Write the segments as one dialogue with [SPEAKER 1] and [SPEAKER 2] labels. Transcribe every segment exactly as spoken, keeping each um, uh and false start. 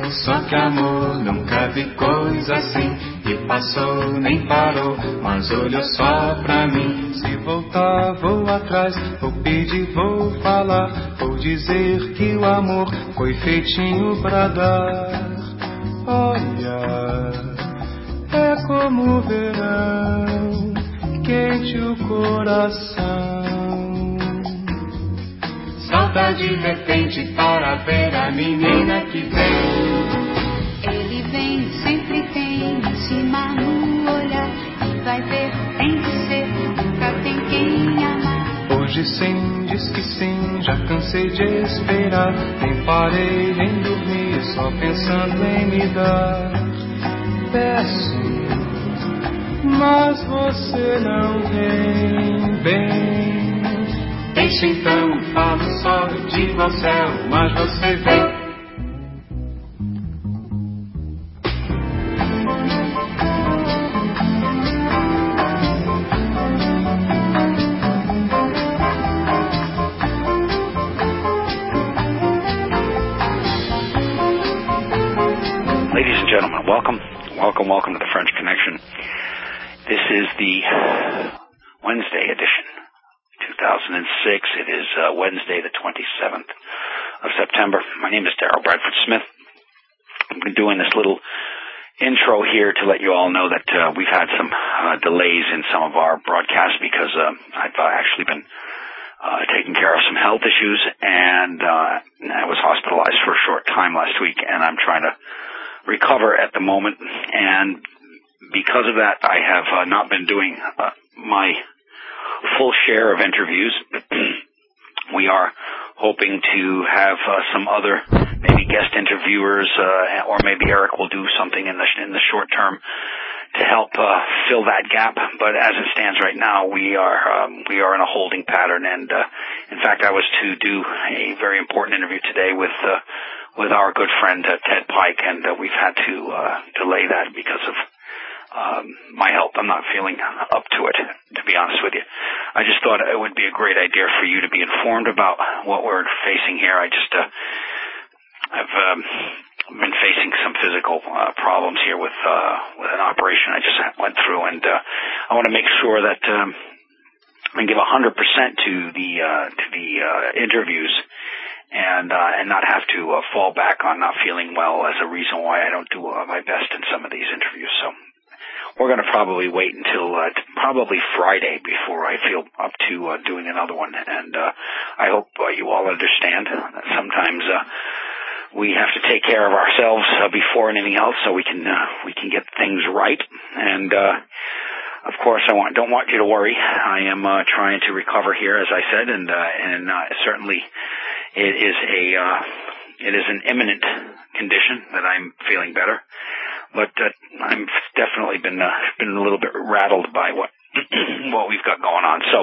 [SPEAKER 1] só que amor, nunca vi coisa assim. E passou, nem parou, mas olhou só pra mim. Se voltar, vou atrás, vou pedir, vou falar, vou dizer que o amor foi feitinho pra dar. Olha, é como o verão, quente o coração. Saudade de repente para ver a menina que vem.
[SPEAKER 2] Ele vem, sempre tem em cima no olhar. E vai ver, tem que ser, nunca tem quem amar.
[SPEAKER 1] Hoje sim, diz que sim, já cansei de esperar. Nem parei em dormir, só pensando em me dar. Peço, mas você não vem bem. Deixa então, falo só, digo ao céu, mas você vem.
[SPEAKER 3] Ladies and gentlemen, welcome, welcome, welcome to the French Connection. This is the Wednesday edition, two thousand six. It is uh, Wednesday, the twenty-seventh of September. My name is Daryl Bradford Smith. I've been doing this little intro here to let you all know that uh, we've had some uh, delays in some of our broadcasts because uh, I've uh, actually been uh, taking care of some health issues, and uh, I was hospitalized for a short time last week, and I'm trying to recover at the moment, and because of that, I have uh, not been doing uh, my full share of interviews. We are hoping to have uh, some other maybe guest interviewers, uh, or maybe Eric will do something in the in the short term to help uh, fill that gap. But as it stands right now, we are um, we are in a holding pattern. And uh, in fact, I was to do a very important interview today with uh, with our good friend uh, Ted Pike, and uh, we've had to uh, delay that because of Um, my health. I'm not feeling up to it, to be honest with you. I just thought it would be a great idea for you to be informed about what we're facing here. I just, uh, I've um, been facing some physical uh, problems here with uh, with an operation I just went through, and uh, I want to make sure that um, I can give one hundred percent to the uh, to the uh, interviews, and uh, and not have to uh, fall back on not feeling well as a reason why I don't do uh, my best in some of these interviews. So we're going to probably wait until uh, probably Friday before I feel up to uh, doing another one. And uh, I hope uh, you all understand that sometimes uh, we have to take care of ourselves uh, before anything else, so we can uh, we can get things right. And uh, of course, I want don't want you to worry. I am uh, trying to recover here, as I said, and uh, and uh, certainly it is a uh, it is an imminent condition that I'm feeling better. But uh, I've definitely been uh, been a little bit rattled by what what we've got going on. So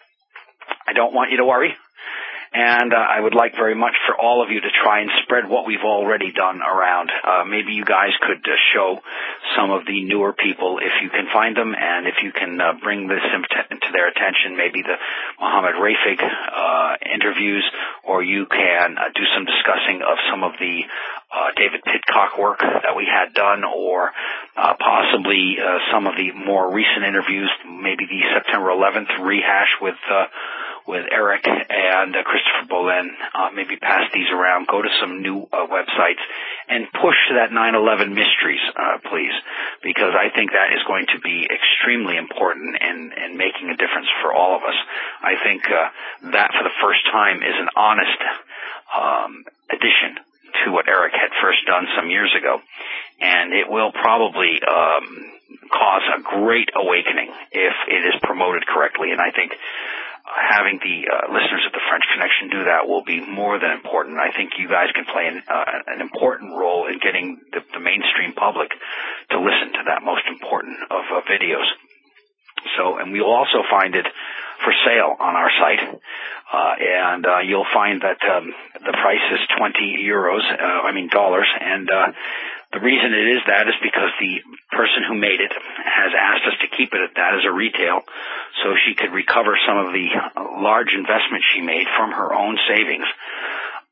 [SPEAKER 3] I don't want you to worry, and uh, I would like very much for all of you to try and spread what we've already done around. Uh, maybe you guys could uh, show some of the newer people if you can find them, and if you can uh, bring this to their attention, maybe the Mohammed Rafig uh, interviews, or you can uh, do some discussing of some of the Uh, David Pitcock work that we had done, or uh, possibly uh, some of the more recent interviews, maybe the September eleventh rehash with uh, with Eric and uh, Christopher Bolen. Uh, maybe pass these around. Go to some new uh, websites and push that nine eleven mysteries, uh, please, because I think that is going to be extremely important in, in making a difference for all of us. I think uh, that for the first time is an honest um, addition to what Eric had first done some years ago, and it will probably um, cause a great awakening if it is promoted correctly. And I think having the uh, listeners of the French Connection do that will be more than important. I think you guys can play an, uh, an important role in getting the, the mainstream public to listen to that most important of uh, videos. So, and we'll also find it for sale on our site, uh, and uh, you'll find that um, the price is twenty euros, uh, I mean dollars, and uh, the reason it is that is because the person who made it has asked us to keep it at that as a retail, so she could recover some of the large investment she made from her own savings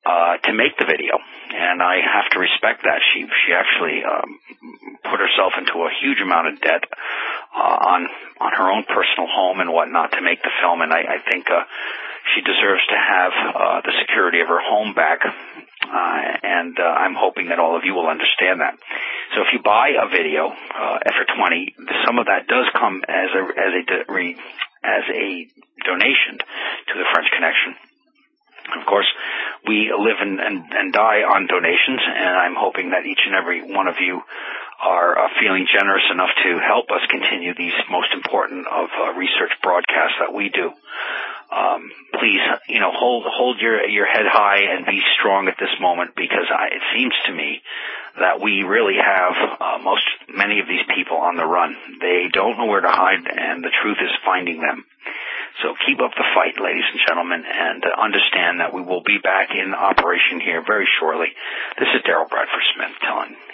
[SPEAKER 3] uh, to make the video, and I have to respect that. She she actually um, put herself into a huge amount of debt uh, on on her own personal home and whatnot to make the film, and I, I think uh, she deserves to have uh, the security of her home back. Uh, and uh, I'm hoping that all of you will understand that. So if you buy a video uh, for twenty, some of that does come as a as a as a donation to the French Connection. Of course, we live and, and, and die on donations, and I'm hoping that each and every one of you are uh, feeling generous enough to help us continue these most important of uh, research broadcasts that we do. Um, please, you know, hold hold your your head high and be strong at this moment, because I, it seems to me that we really have uh, most many of these people on the run. They don't know where to hide, and the truth is finding them. So keep up the fight, ladies and gentlemen, and uh, understand that we will be back in operation here very shortly. This is Daryl Bradford Smith telling